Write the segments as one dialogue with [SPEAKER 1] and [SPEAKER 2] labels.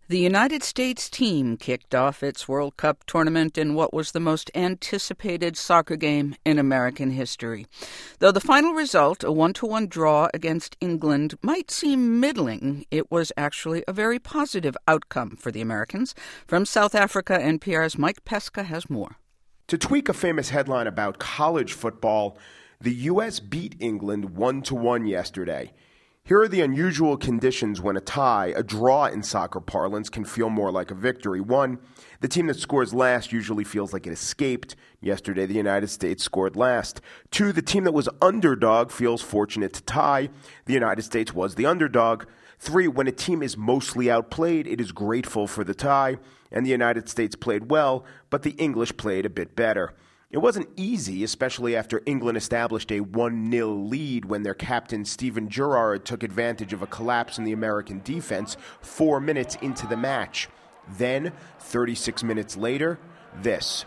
[SPEAKER 1] The United States team kicked off its World Cup tournament in what was the most anticipated soccer game in American history. Though the final result, a 1-1 draw against England, might seem middling, it was actually a very positive outcome for the Americans. From South Africa, NPR's Mike Pesca has more.
[SPEAKER 2] To tweak a famous headline about college football, the U.S. beat England 1-1 yesterday. Here are the unusual conditions when a draw in soccer parlance, can feel more like a victory. One, the team that scores last usually feels like it escaped. Yesterday, the United States scored last. Two, the team that was underdog feels fortunate to tie. The United States was the underdog. Three, when a team is mostly outplayed, it is grateful for the tie. And the United States played well, but the English played a bit better. It wasn't easy, especially after England established a 1-0 lead when their captain Steven Gerrard took advantage of a collapse in the American defense 4 minutes into the match. Then, 36 minutes later, this.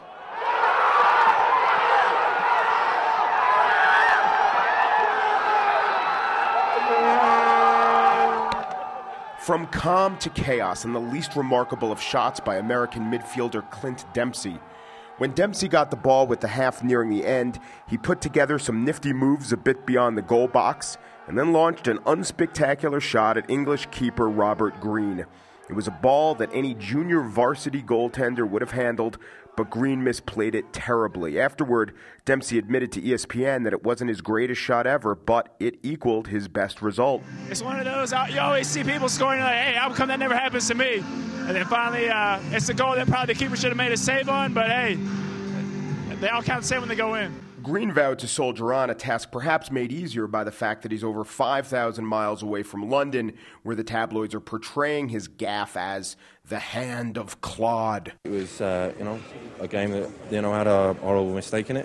[SPEAKER 2] From calm to chaos, and the least remarkable of shots by American midfielder Clint Dempsey. When Dempsey got the ball with the half nearing the end, he put together some nifty moves a bit beyond the goal box, and then launched an unspectacular shot at English keeper Robert Green. It was a ball that any junior varsity goaltender would have handled, but Green misplayed it terribly. Afterward, Dempsey admitted to ESPN that it wasn't his greatest shot ever, but it equaled his best result.
[SPEAKER 3] It's one of those, you always see people scoring like, hey, how come that never happens to me? And then finally, it's a goal that probably the keeper should have made a save on, but hey, they all count the same when they go in.
[SPEAKER 2] Green vowed to soldier on, a task perhaps made easier by the fact that he's over 5,000 miles away from London, where the tabloids are portraying his gaffe as the hand of Claude.
[SPEAKER 4] It was, a game that, had a horrible mistake in it,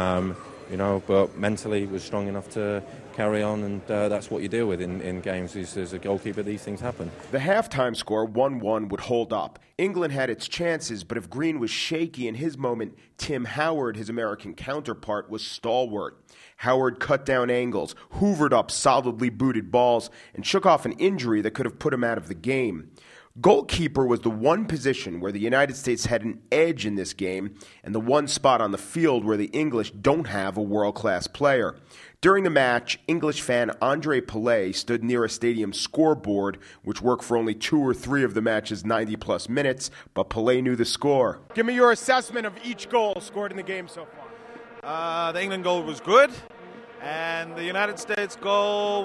[SPEAKER 4] but mentally was strong enough to carry on, and that's what you deal with in games. As a goalkeeper, these things happen.
[SPEAKER 2] The halftime score, 1-1, would hold up. England had its chances, but if Green was shaky in his moment, Tim Howard, his American counterpart, was stalwart. Howard cut down angles, hoovered up solidly booted balls, and shook off an injury that could have put him out of the game. Goalkeeper was the one position where the United States had an edge in this game, and the one spot on the field where the English don't have a world-class player. During the match, English fan Andre Pillay stood near a stadium scoreboard, which worked for only 2 or 3 of the match's 90-plus minutes, but Pillay knew the score. Give me your assessment of each goal scored in the game so far.
[SPEAKER 5] The England goal was good, and the United States goal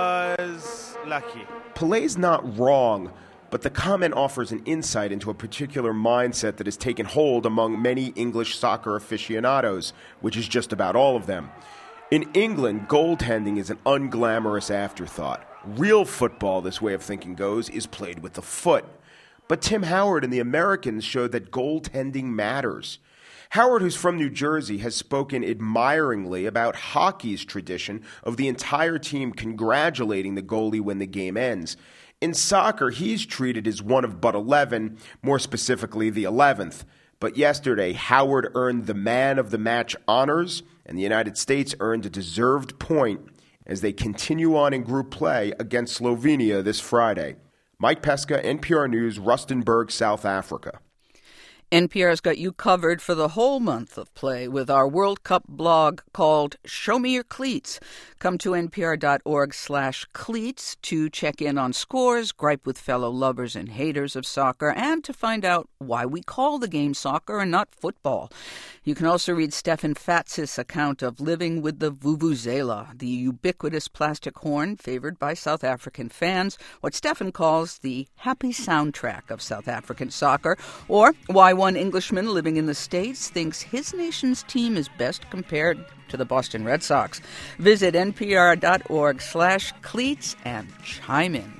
[SPEAKER 5] was lucky.
[SPEAKER 2] Pillay's not wrong, but the comment offers an insight into a particular mindset that has taken hold among many English soccer aficionados, which is just about all of them. In England, goaltending is an unglamorous afterthought. Real football, this way of thinking goes, is played with the foot. But Tim Howard and the Americans showed that goaltending matters. Howard, who's from New Jersey, has spoken admiringly about hockey's tradition of the entire team congratulating the goalie when the game ends. In soccer, he's treated as one of but 11, more specifically the 11th. But yesterday, Howard earned the man of the match honors, and the United States earned a deserved point as they continue on in group play against Slovenia this Friday. Mike Pesca, NPR News, Rustenburg, South Africa.
[SPEAKER 1] NPR's got you covered for the whole month of play with our World Cup blog called Show Me Your Cleats. Come to npr.org/cleats to check in on scores, gripe with fellow lovers and haters of soccer, and to find out why we call the game soccer and not football. You can also read Stefan Fatsis' account of living with the vuvuzela, the ubiquitous plastic horn favored by South African fans, what Stefan calls the happy soundtrack of South African soccer, or why one Englishman living in the States thinks his nation's team is best compared to the Boston Red Sox. Visit npr.org/cleats and chime in.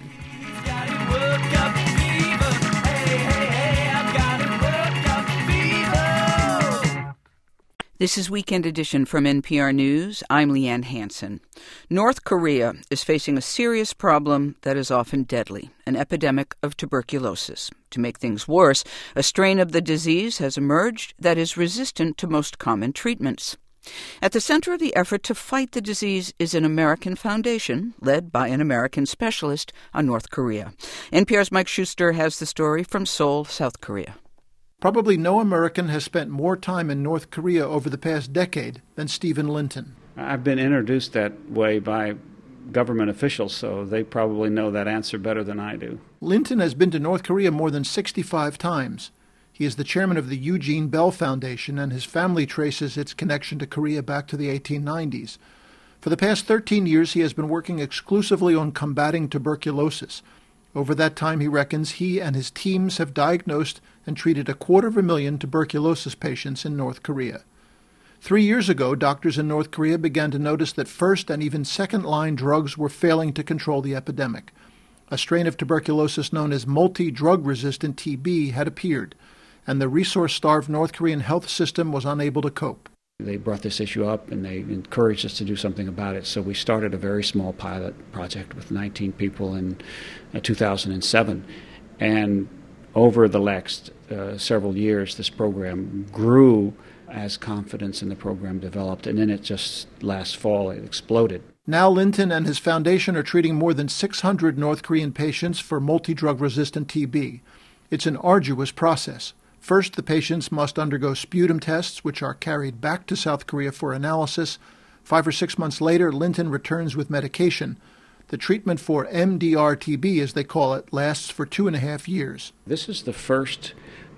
[SPEAKER 1] This is Weekend Edition from NPR News. I'm Leanne Hansen. North Korea is facing a serious problem that is often deadly, an epidemic of tuberculosis. To make things worse, a strain of the disease has emerged that is resistant to most common treatments. At the center of the effort to fight the disease is an American foundation led by an American specialist on North Korea. NPR's Mike Schuster has the story from Seoul, South Korea.
[SPEAKER 6] Probably no American has spent more time in North Korea over the past decade than Stephen Linton.
[SPEAKER 7] I've been introduced that way by government officials, so they probably know that answer better than I do.
[SPEAKER 6] Linton has been to North Korea more than 65 times. He is the chairman of the Eugene Bell Foundation, and his family traces its connection to Korea back to the 1890s. For the past 13 years, he has been working exclusively on combating tuberculosis. Over that time, he reckons, he and his teams have diagnosed and treated 250,000 tuberculosis patients in North Korea. 3 years ago, doctors in North Korea began to notice that first and even second-line drugs were failing to control the epidemic. A strain of tuberculosis known as multi-drug-resistant TB had appeared, and the resource-starved North Korean health system was unable to cope.
[SPEAKER 7] They brought this issue up and they encouraged us to do something about it. So we started a very small pilot project with 19 people in 2007. And over the next several years, this program grew as confidence in the program developed. And then it just last fall, it exploded.
[SPEAKER 6] Now Linton and his foundation are treating more than 600 North Korean patients for multi-drug-resistant TB. It's an arduous process. First, the patients must undergo sputum tests, which are carried back to South Korea for analysis. 5 or 6 months later, Linton returns with medication. The treatment for MDR-TB, as they call it, lasts for 2.5 years.
[SPEAKER 7] This is the first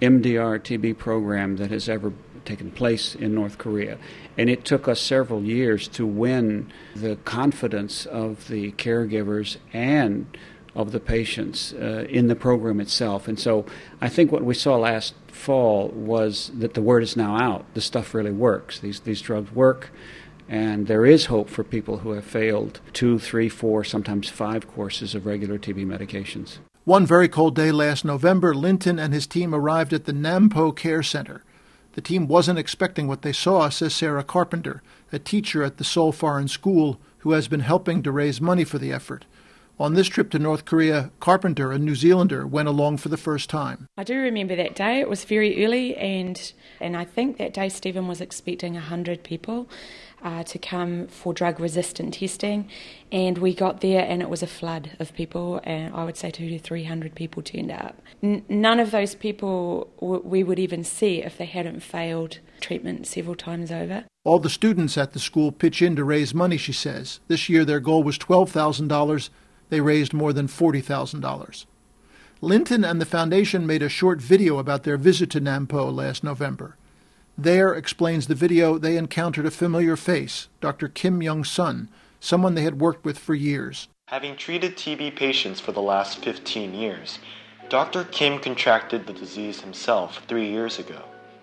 [SPEAKER 7] MDR-TB program that has ever taken place in North Korea. And it took us several years to win the confidence of the caregivers and of the patients in the program itself. And so I think what we saw last fall was that the word is now out. This stuff really works. These drugs work, and there is hope for people who have failed 2, 3, 4, sometimes 5 courses of regular TB medications.
[SPEAKER 6] One very cold day last November, Linton and his team arrived at the Nampo Care Center. The team wasn't expecting what they saw, says Sarah Carpenter, a teacher at the Seoul Foreign School who has been helping to raise money for the effort. On this trip to North Korea, Carpenter, a New Zealander, went along for the first time.
[SPEAKER 8] I do remember that day. It was very early, and I think that day Stephen was expecting 100 people to come for drug-resistant testing, and we got there and it was a flood of people, and I would say 200 to 300 people turned up. None of those people we would even see if they hadn't failed treatment several times over.
[SPEAKER 6] All the students at the school pitch in to raise money, she says. This year their goal was $12,000. They raised more than $40,000. Linton and the foundation made a short video about their visit to Nampo last November. There, explains the video, they encountered a familiar face, Dr. Kim Young-sun, someone they had worked with for years.
[SPEAKER 9] Having treated TB patients for the last 15 years, Dr. Kim contracted the disease himself 3 years ago.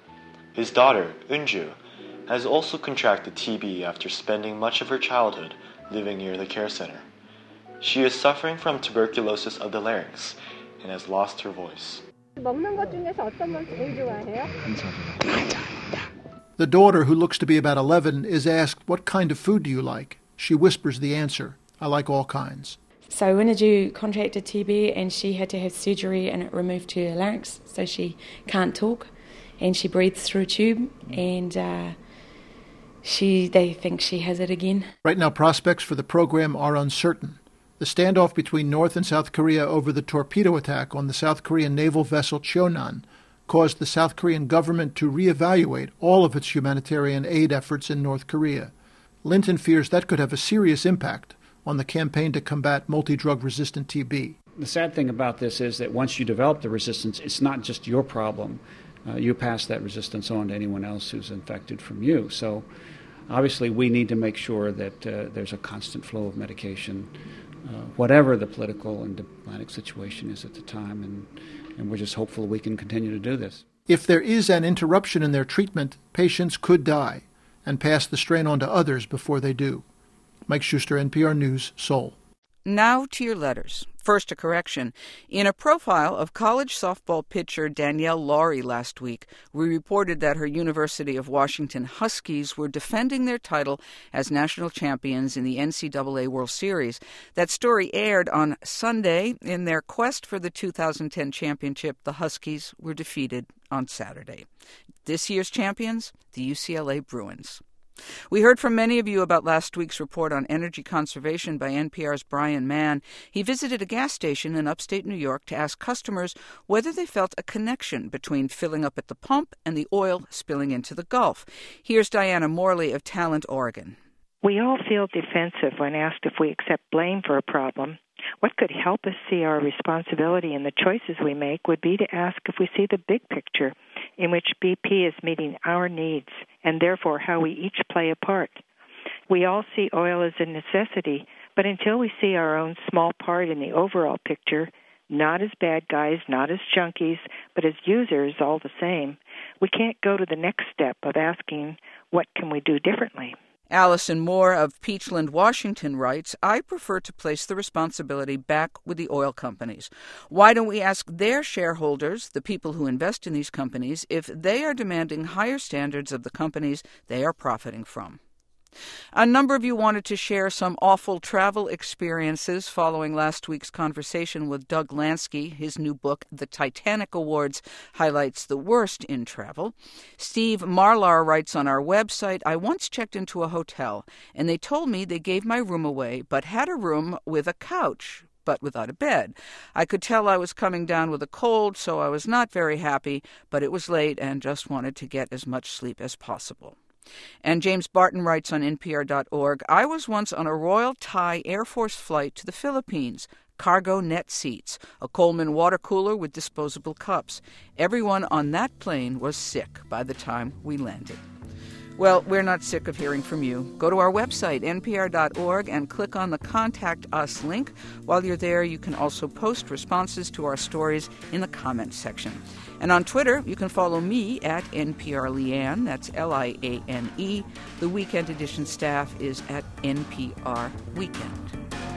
[SPEAKER 9] His daughter, Eunju, has also contracted TB after spending much of her childhood living near the care center. She is suffering from tuberculosis of the larynx and has lost her voice.
[SPEAKER 6] The daughter, who looks to be about 11, is asked, "What kind of food do you like?" She whispers the answer, "I like all kinds."
[SPEAKER 8] So Eunju contracted TB and she had to have surgery and it removed her larynx, so she can't talk and she breathes through a tube, and they think she has it again.
[SPEAKER 6] Right now, prospects for the program are uncertain. The standoff between North and South Korea over the torpedo attack on the South Korean naval vessel Cheonan caused the South Korean government to reevaluate all of its humanitarian aid efforts in North Korea. Linton fears that could have a serious impact on the campaign to combat multi-drug-resistant TB.
[SPEAKER 7] The sad thing about this is that once you develop the resistance, it's not just your problem. You pass that resistance on to anyone else who's infected from you. So obviously we need to make sure that there's a constant flow of medication, whatever the political and diplomatic situation is at the time, and we're just hopeful we can continue to do this.
[SPEAKER 6] If there is an interruption in their treatment, patients could die and pass the strain on to others before they do. Mike Schuster, NPR News, Seoul.
[SPEAKER 1] Now to your letters. First, a correction. In a profile of college softball pitcher Danielle Laurie last week, we reported that her University of Washington Huskies were defending their title as national champions in the NCAA World Series. That story aired on Sunday. In their quest for the 2010 championship, the Huskies were defeated on Saturday. This year's champions, the UCLA Bruins. We heard from many of you about last week's report on energy conservation by NPR's Brian Mann. He visited a gas station in upstate New York to ask customers whether they felt a connection between filling up at the pump and the oil spilling into the Gulf. Here's Diana Morley of Talent, Oregon.
[SPEAKER 10] We all feel defensive when asked if we accept blame for a problem. What could help us see our responsibility in the choices we make would be to ask if we see the big picture in which BP is meeting our needs and therefore how we each play a part. We all see oil as a necessity, but until we see our own small part in the overall picture, not as bad guys, not as junkies, but as users all the same, we can't go to the next step of asking, what can we do differently?
[SPEAKER 1] Allison Moore of Peachland, Washington writes, I prefer to place the responsibility back with the oil companies. Why don't we ask their shareholders, the people who invest in these companies, if they are demanding higher standards of the companies they are profiting from? A number of you wanted to share some awful travel experiences following last week's conversation with Doug Lansky. His new book, The Titanic Awards, highlights the worst in travel. Steve Marlar writes on our website, I once checked into a hotel, and they told me they gave my room away, but had a room with a couch, but without a bed. I could tell I was coming down with a cold, so I was not very happy, but it was late and just wanted to get as much sleep as possible. And James Barton writes on NPR.org, I was once on a Royal Thai Air Force flight to the Philippines, cargo net seats, a Coleman water cooler with disposable cups. Everyone on that plane was sick by the time we landed. Well, we're not sick of hearing from you. Go to our website, npr.org, and click on the Contact Us link. While you're there, you can also post responses to our stories in the comments section. And on Twitter, you can follow me at NPRLeanne, that's Liane. The Weekend Edition staff is at NPR Weekend.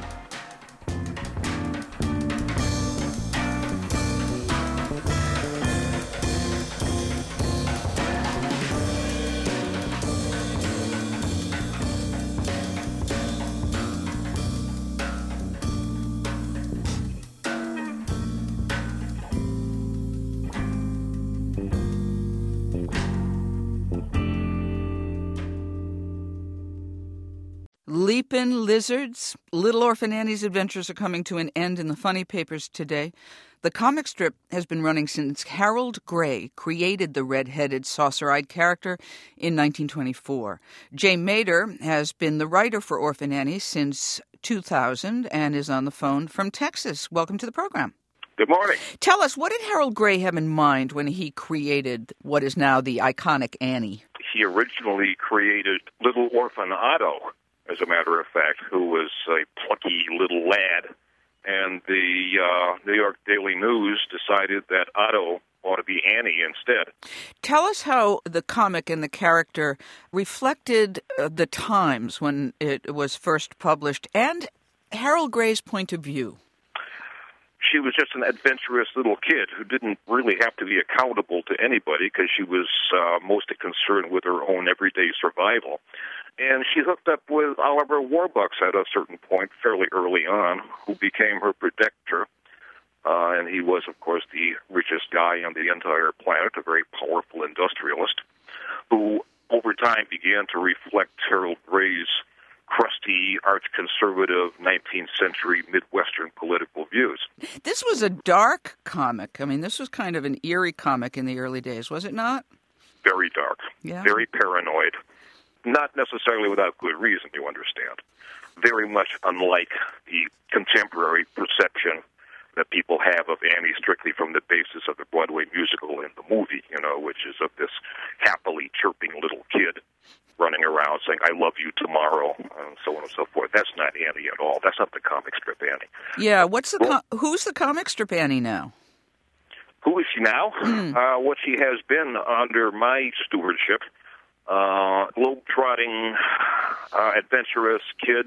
[SPEAKER 1] Leapin' Lizards. Little Orphan Annie's adventures are coming to an end in the funny papers today. The comic strip has been running since Harold Gray created the red-headed, saucer-eyed character in 1924. Jay Mader has been the writer for Orphan Annie since 2000 and is on the phone from Texas. Welcome to the program.
[SPEAKER 11] Good morning.
[SPEAKER 1] Tell us, what did Harold Gray have in mind when he created what is now the iconic Annie?
[SPEAKER 11] He originally created Little Orphan Otto, as a matter of fact, who was a plucky little lad. And the New York Daily News decided that Otto ought to be Annie instead.
[SPEAKER 1] Tell us how the comic and the character reflected the times when it was first published and Harold Gray's point of view.
[SPEAKER 11] She was just an adventurous little kid who didn't really have to be accountable to anybody because she was mostly concerned with her own everyday survival. And she hooked up with Oliver Warbucks at a certain point, fairly early on, who became her protector. And he was, of course, the richest guy on the entire planet, a very powerful industrialist, who over time began to reflect Harold Gray's crusty, arch-conservative 19th century Midwestern political views.
[SPEAKER 1] This was a dark comic. I mean, this was kind of an eerie comic in the early days, was it not?
[SPEAKER 11] Very dark.
[SPEAKER 1] Yeah.
[SPEAKER 11] Very paranoid. Not necessarily without good reason, you understand. Very much unlike the contemporary perception that people have of Annie strictly from the basis of the Broadway musical and the movie, which is of this happily chirping little kid running around saying, I love you tomorrow, and so on and so forth. That's not Annie at all. That's not the comic strip Annie.
[SPEAKER 1] Yeah, who's the comic strip Annie now?
[SPEAKER 11] Who is she now? What she has been under my stewardship, globe-trotting, adventurous kid,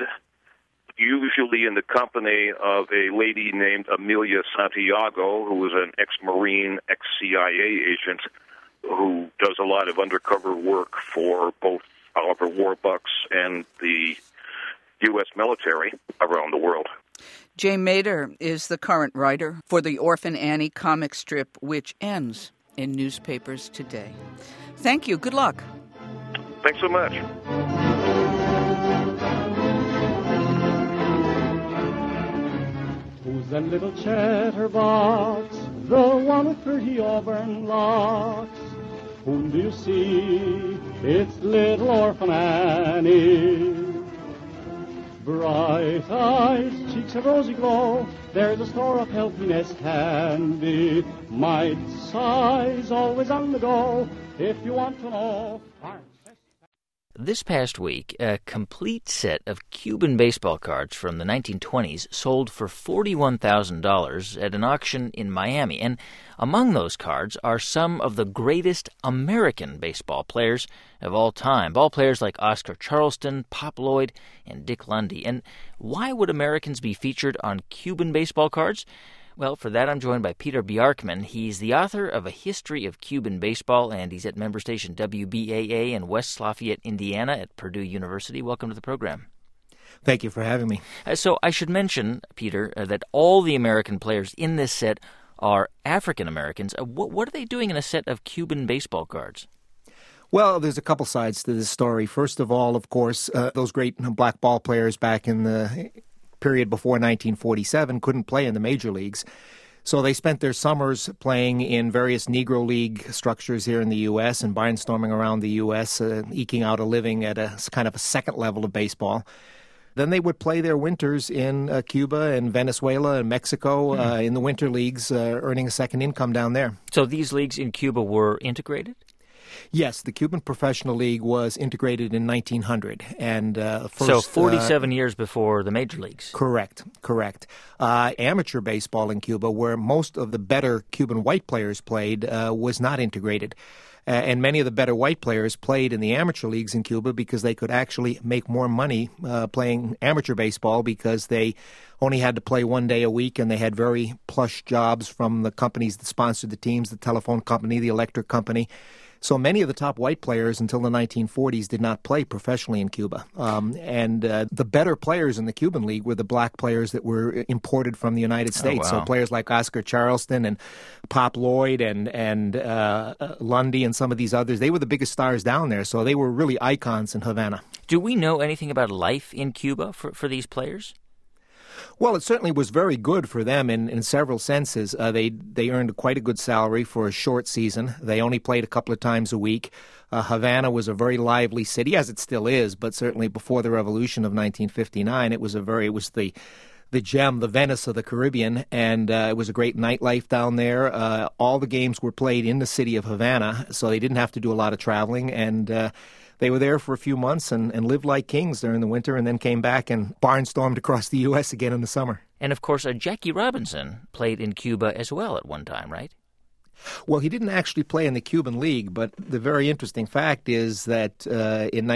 [SPEAKER 11] usually in the company of a lady named Amelia Santiago, who is an ex-Marine, ex-CIA agent who does a lot of undercover work for both Oliver Warbucks and the U.S. military around the world.
[SPEAKER 1] Jay Mader is the current writer for the Orphan Annie comic strip, which ends in newspapers today. Thank you. Good luck.
[SPEAKER 11] Thanks so much.
[SPEAKER 12] Who's that little chatterbox, the one with pretty auburn locks? Whom do you see? It's little orphan Annie. Bright eyes, cheeks of rosy glow, there's a store of healthiness handy. Might size, always on the go, if you want to know.
[SPEAKER 13] This past week, a complete set of Cuban baseball cards from the 1920s sold for $41,000 at an auction in Miami. And among those cards are some of the greatest American baseball players of all time. Ball players like Oscar Charleston, Pop Lloyd, and Dick Lundy. And why would Americans be featured on Cuban baseball cards? Well, for that, I'm joined by Peter Bjarkman. He's the author of A History of Cuban Baseball, and he's at member station WBAA in West Lafayette, Indiana at Purdue University. Welcome to the program.
[SPEAKER 14] Thank you for having me.
[SPEAKER 13] So I should mention, Peter, that all the American players in this set are African Americans. What are they doing in a set of Cuban baseball cards?
[SPEAKER 14] Well, there's a couple sides to this story. First of all, of course, those great black ball players back in the period before 1947 couldn't play in the major leagues. So they spent their summers playing in various Negro League structures here in the U.S. and barnstorming around the U.S., eking out a living at a kind of a second level of baseball. Then they would play their winters in Cuba and Venezuela and Mexico in the winter leagues, earning a second income down there.
[SPEAKER 13] So these leagues in Cuba were integrated?
[SPEAKER 14] Yes, the Cuban Professional League was integrated in 1900. And
[SPEAKER 13] so 47 years before the major leagues.
[SPEAKER 14] Correct. Amateur baseball in Cuba, where most of the better Cuban white players played, was not integrated. And many of the better white players played in the amateur leagues in Cuba because they could actually make more money playing amateur baseball because they only had to play one day a week and they had very plush jobs from the companies that sponsored the teams, the telephone company, the electric company. So many of the top white players until the 1940s did not play professionally in Cuba. And the better players in the Cuban League were the black players that were imported from the United States.
[SPEAKER 13] Oh, wow.
[SPEAKER 14] So players like Oscar Charleston and Pop Lloyd and Lundy and some of these others, they were the biggest stars down there. So they were really icons in Havana.
[SPEAKER 13] Do we know anything about life in Cuba for these players?
[SPEAKER 14] Well, it certainly was very good for them in several senses. They earned quite a good salary for a short season. They only played a couple of times a week. Havana was a very lively city, as it still is, but certainly before the revolution of 1959, it was the gem, the Venice of the Caribbean, and it was a great nightlife down there. All the games were played in the city of Havana, so they didn't have to do a lot of traveling, and they were there for a few months and lived like kings during the winter and then came back and barnstormed across the U.S. again in the summer.
[SPEAKER 13] And, of course, Jackie Robinson played in Cuba as well at one time, right?
[SPEAKER 14] Well, he didn't actually play in the Cuban League, but the very interesting fact is that in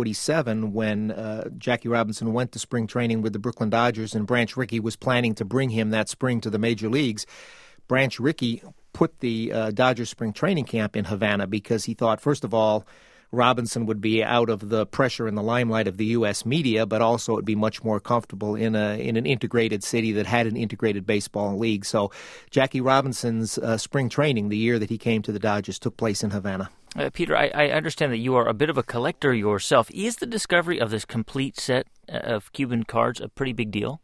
[SPEAKER 14] 1947, when Jackie Robinson went to spring training with the Brooklyn Dodgers and Branch Rickey was planning to bring him that spring to the major leagues, Branch Rickey put the Dodgers spring training camp in Havana because he thought, first of all, Robinson would be out of the pressure and the limelight of the U.S. media, but also it would be much more comfortable in an integrated city that had an integrated baseball league. So Jackie Robinson's spring training, the year that he came to the Dodgers, took place in Havana.
[SPEAKER 13] Peter, I understand that you are a bit of a collector yourself. Is the discovery of this complete set of Cuban cards a pretty big deal?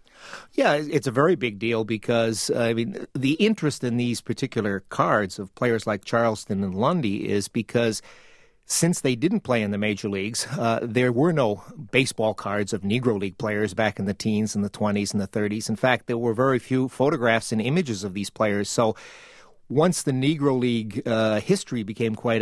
[SPEAKER 14] Yeah, it's a very big deal because, the interest in these particular cards of players like Charleston and Lundy is because since they didn't play in the major leagues, there were no baseball cards of Negro League players back in the teens and the 20s and the 30s. In fact, there were very few photographs and images of these players. So once the Negro League history became quite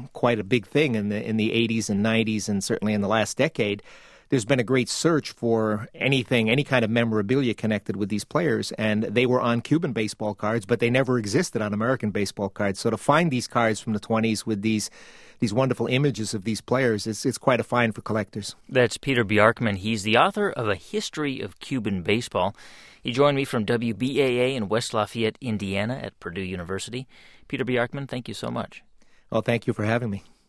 [SPEAKER 14] a big thing in the 80s and 90s and certainly in the last decade, there's been a great search for any kind of memorabilia connected with these players, and they were on Cuban baseball cards, but they never existed on American baseball cards. So to find these cards from the 20s with these wonderful images of these players, it's quite a find for collectors.
[SPEAKER 13] That's Peter Bjarkman. He's the author of A History of Cuban Baseball. He joined me from WBAA in West Lafayette, Indiana at Purdue University. Peter Bjarkman, thank you so much.
[SPEAKER 14] Well, thank you for having me.